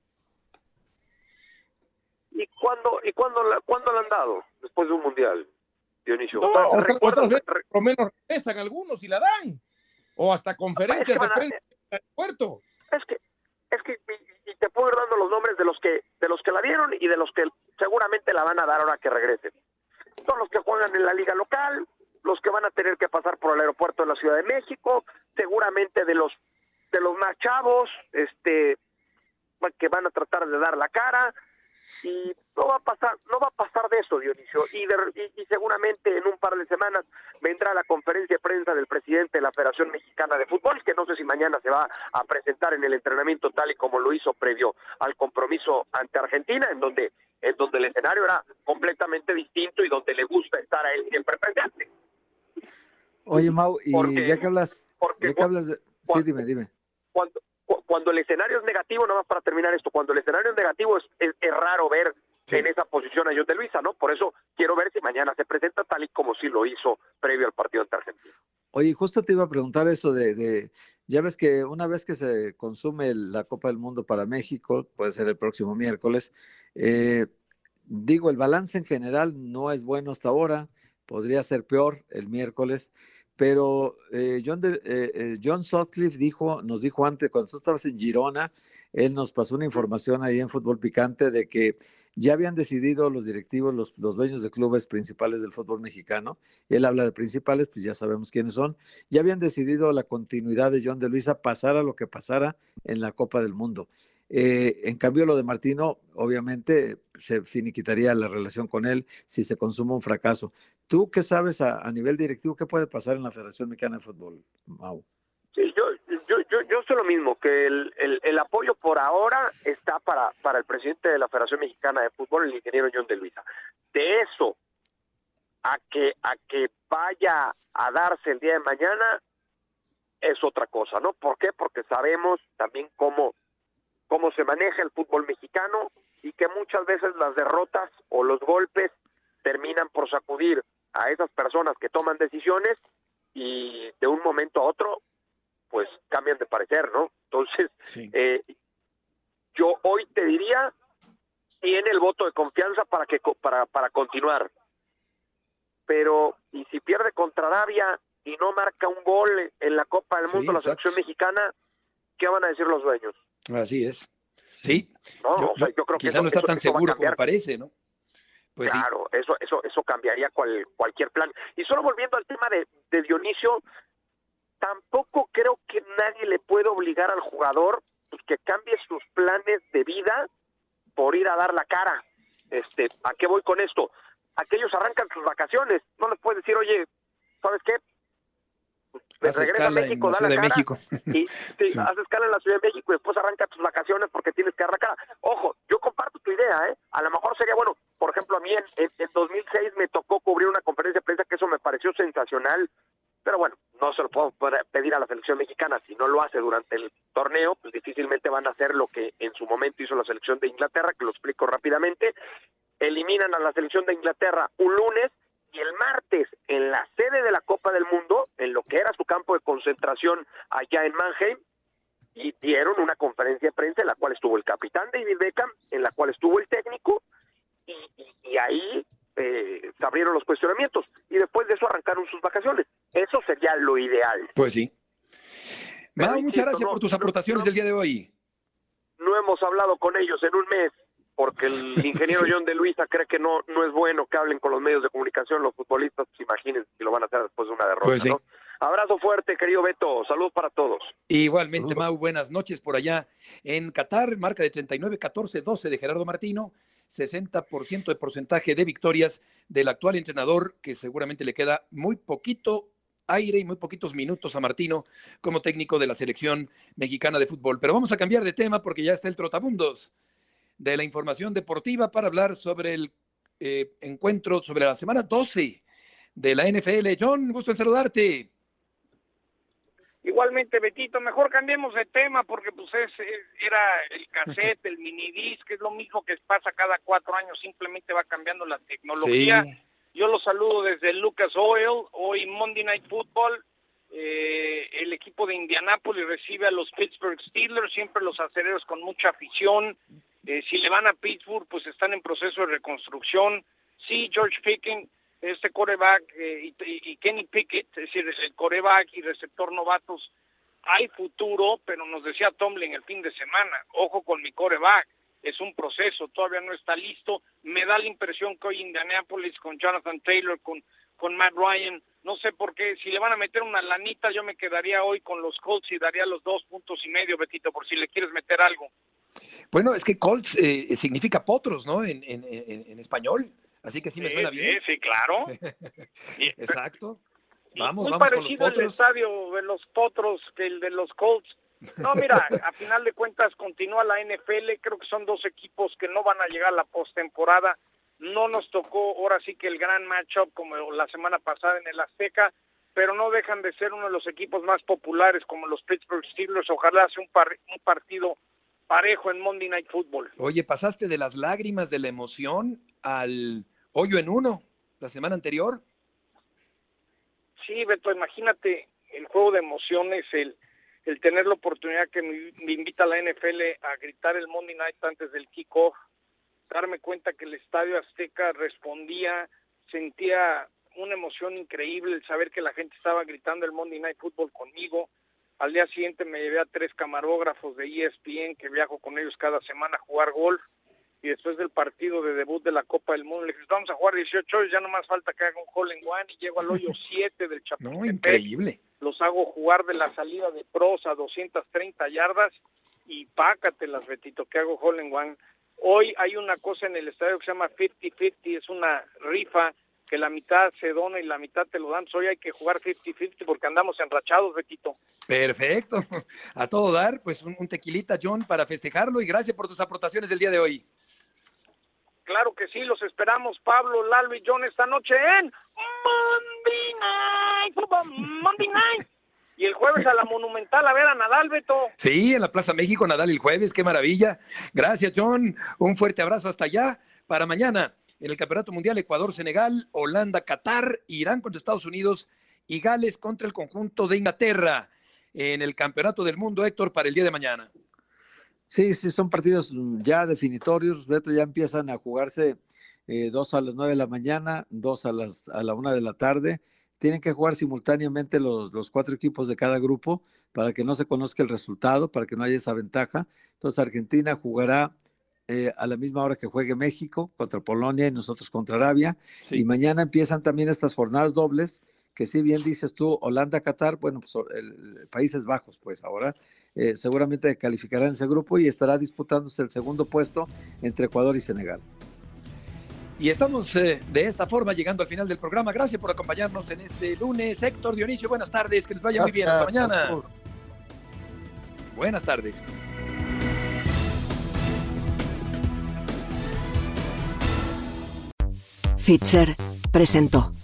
¿Y cuándo la han dado después de un mundial, Dionisio? No, otras veces por lo menos regresan algunos y la dan. O hasta conferencias de prensa en el aeropuerto. Es que y te puedo ir dando los nombres de los que la dieron y de los que seguramente la van a dar ahora que regresen. Son los que juegan en la liga local, los que van a tener que pasar por el aeropuerto de la Ciudad de México, seguramente de los más chavos, que van a tratar de dar la cara. Y no va a pasar de eso, Dionisio, y seguramente en un par de semanas vendrá la conferencia de prensa del presidente de la Federación Mexicana de Fútbol, que no sé si mañana se va a presentar en el entrenamiento tal y como lo hizo previo al compromiso ante Argentina, en donde el escenario era completamente distinto y donde le gusta estar a él siempre presente. Oye, Mau, y ya que hablas de... Sí, dime. Cuando el escenario es negativo, nada más para terminar esto, cuando el escenario es negativo es raro ver en esa posición a John de Luisa, ¿no? Por eso quiero ver si mañana se presenta tal y como sí lo hizo previo al partido ante Argentina. Oye, justo te iba a preguntar eso ya ves que una vez que se consume la Copa del Mundo para México, puede ser el próximo miércoles, el balance en general no es bueno hasta ahora, podría ser peor el miércoles. Pero John Sutcliffe nos dijo antes, cuando tú estabas en Girona, él nos pasó una información ahí en Fútbol Picante de que Ya habían decidido los directivos, los dueños de clubes principales del fútbol mexicano, y él habla de principales, pues ya sabemos quiénes son, ya habían decidido la continuidad de John de Luisa, pasara lo que pasara en la Copa del Mundo. En cambio, lo de Martino, obviamente, se finiquitaría la relación con él si se consuma un fracaso. ¿Tú qué sabes a nivel directivo qué puede pasar en la Federación Mexicana de Fútbol, Mau? Sí, yo sé lo mismo, que el apoyo por ahora está para el presidente de la Federación Mexicana de Fútbol, el ingeniero John de Luisa. De eso a que vaya a darse el día de mañana es otra cosa, ¿no? ¿Por qué? Porque sabemos también cómo se maneja el fútbol mexicano y que muchas veces las derrotas o los golpes terminan por sacudir a esas personas que toman decisiones y de un momento a otro pues cambian de parecer, ¿no? Entonces, sí. Yo hoy te diría, tiene el voto de confianza para continuar. Pero, y si pierde contra Arabia y no marca un gol en la Copa del Mundo, la selección mexicana, ¿qué van a decir los dueños? Así es. Sí. No, yo creo que quizá no está tan seguro como parece, ¿no? Pues claro, sí. Eso cambiaría cualquier plan. Y solo volviendo al tema de Dionisio, tampoco creo que nadie le pueda obligar al jugador pues, que cambie sus planes de vida por ir a dar la cara. ¿A qué voy con esto? Aquellos arrancan sus vacaciones, no les puedes decir, oye, ¿sabes qué? Pues, regresa a México, da la cara, México. Y sí. Haz escala en la Ciudad de México y después arranca tus vacaciones porque tienes que dar la cara. Ojo, yo comparto tu idea, a lo mejor sería bueno, por ejemplo, a mí en 2006 me tocó cubrir una conferencia de prensa que eso me pareció sensacional, pero bueno, no se lo puedo pedir a la selección mexicana. Si no lo hace durante el torneo, pues difícilmente van a hacer lo que en su momento hizo la selección de Inglaterra, que lo explico rápidamente. Eliminan a la selección de Inglaterra un lunes y el martes en la sede de la Copa del Mundo, en lo que era su campo de concentración allá en Mannheim, y dieron una conferencia de prensa en la cual estuvo el capitán David Beckham, en la cual estuvo el técnico, y ahí se abrieron los cuestionamientos y después de eso arrancaron sus vacaciones. Eso sería lo ideal. Pues sí. Mau, muchas gracias por tus aportaciones del día de hoy. No hemos hablado con ellos en un mes porque el ingeniero John de Luisa cree que no es bueno que hablen con los medios de comunicación, los futbolistas, pues imagínense si lo van a hacer después de una derrota, pues sí. ¿No? Abrazo fuerte, querido Beto, saludos para todos. Igualmente, Mau, buenas noches por allá en Qatar, marca de 39-14-12 de Gerardo Martino, 60% de porcentaje de victorias del actual entrenador, que seguramente le queda muy poquito aire y muy poquitos minutos a Martino como técnico de la selección mexicana de fútbol. Pero vamos a cambiar de tema porque ya está el trotabundos de la información deportiva para hablar sobre el encuentro, sobre la semana 12 de la NFL. John, gusto en saludarte. Igualmente, Betito, mejor cambiemos de tema porque pues era el cassette, el minidisc, que es lo mismo que pasa cada 4 años, simplemente va cambiando la tecnología. Sí. Yo los saludo desde Lucas Oil, hoy Monday Night Football, el equipo de Indianápolis recibe a los Pittsburgh Steelers, siempre los acereros con mucha afición. Si le van a Pittsburgh, pues están en proceso de reconstrucción. Sí, George Pickens, este quarterback y Kenny Pickett, es decir, el quarterback y receptor novatos, hay futuro, pero nos decía Tomlin el fin de semana, ojo con mi quarterback, es un proceso, todavía no está listo. Me da la impresión que hoy Indianapolis con Jonathan Taylor, con Matt Ryan, no sé por qué, si le van a meter una lanita, yo me quedaría hoy con los Colts y daría los 2.5 puntos, Betito, por si le quieres meter algo. Bueno, es que Colts significa potros, ¿no? En español. Así que sí me suena bien. Sí, claro. Exacto. Vamos parecido con los potros. El estadio de los potros que el de los Colts. No, mira, a final de cuentas continúa la NFL. Creo que son 2 equipos que no van a llegar a la postemporada. No nos tocó ahora sí que el gran matchup como la semana pasada en el Azteca, pero no dejan de ser uno de los equipos más populares como los Pittsburgh Steelers. Ojalá sea un partido parejo en Monday Night Football. Oye, pasaste de las lágrimas de la emoción al hoyo en uno la semana anterior. Sí, Beto, imagínate el juego de emociones, el tener la oportunidad que me invita a la NFL a gritar el Monday Night antes del kickoff, darme cuenta que el Estadio Azteca respondía, sentía una emoción increíble, el saber que la gente estaba gritando el Monday Night Football conmigo. Al día siguiente me llevé a 3 camarógrafos de ESPN que viajo con ellos cada semana a jugar golf y después del partido de debut de la Copa del Mundo, le dije, vamos a jugar 18 hoyos, ya nomás falta que haga un hole in one, y llego al hoyo 7 del Chapultepec. No, increíble. Los hago jugar de la salida de pros a 230 yardas, y pácatelas, Betito, que hago hole in one. Hoy hay una cosa en el estadio que se llama 50-50, es una rifa que la mitad se dona y la mitad te lo dan. Hoy hay que jugar 50-50 porque andamos enrachados, Betito. Perfecto. A todo dar, pues un tequilita, John, para festejarlo, y gracias por tus aportaciones del día de hoy. Claro que sí, los esperamos, Pablo, Lalo y John, esta noche en Monday Night. Y el jueves a la Monumental a ver a Nadal, Beto. Sí, en la Plaza México, Nadal el jueves, qué maravilla. Gracias, John. Un fuerte abrazo hasta allá. Para mañana, en el Campeonato Mundial, Ecuador, Senegal, Holanda, Qatar, Irán contra Estados Unidos y Gales contra el conjunto de Inglaterra. En el Campeonato del Mundo, Héctor, para el día de mañana. Sí, son partidos ya definitorios, Beto, ya empiezan a jugarse 2 a las 9 de la mañana, 2 a la 1 de la tarde. Tienen que jugar simultáneamente los 4 equipos de cada grupo para que no se conozca el resultado, para que no haya esa ventaja. Entonces Argentina jugará a la misma hora que juegue México contra Polonia y nosotros contra Arabia. Sí. Y mañana empiezan también estas jornadas dobles, que si bien dices tú, Holanda, Qatar, bueno, pues Países Bajos, pues ahora seguramente calificarán ese grupo y estará disputándose el segundo puesto entre Ecuador y Senegal. Y estamos de esta forma llegando al final del programa. Gracias por acompañarnos en este lunes. Héctor, Dionisio, buenas tardes. Que les vaya muy bien. Hasta mañana. Buenas tardes. Fitzer presentó